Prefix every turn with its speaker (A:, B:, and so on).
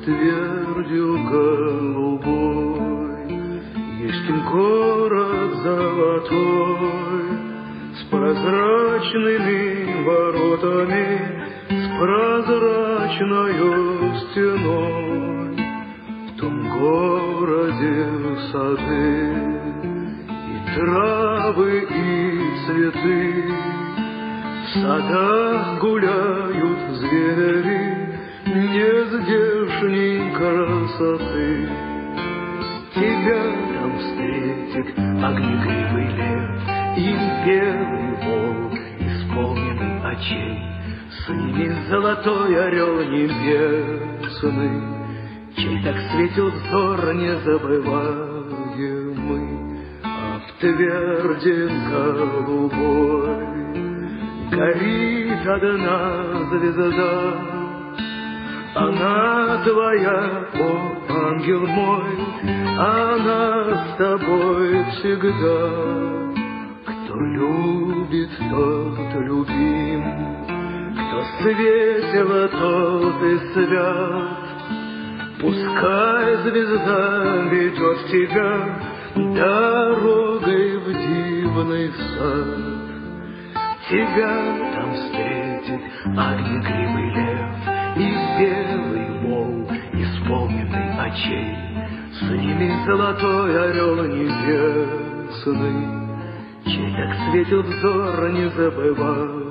A: твердью голубой. Есть город золотой с прозрачными воротами, с прозрачною стеной. В том городе сады и травы, и цветы, в садах гуляют звери нездешней красоты. Тебя там встретит огнегривый лев и белый волк, исполненный очей. С ними золотой орел небесный, чей так светил взор незабываемый. А в тверди голубой горит одна звезда. Она твоя, о ангел мой, она с тобой всегда. Кто любит, тот любим, кто светил, тот и свят. Пускай звезда ведет тебя дорогой в дивный сад. Тебя там встретит огнегривый лев и белый волк, исполненный очей. С ними золотой орел небесный, чей так светил взор незабываемый.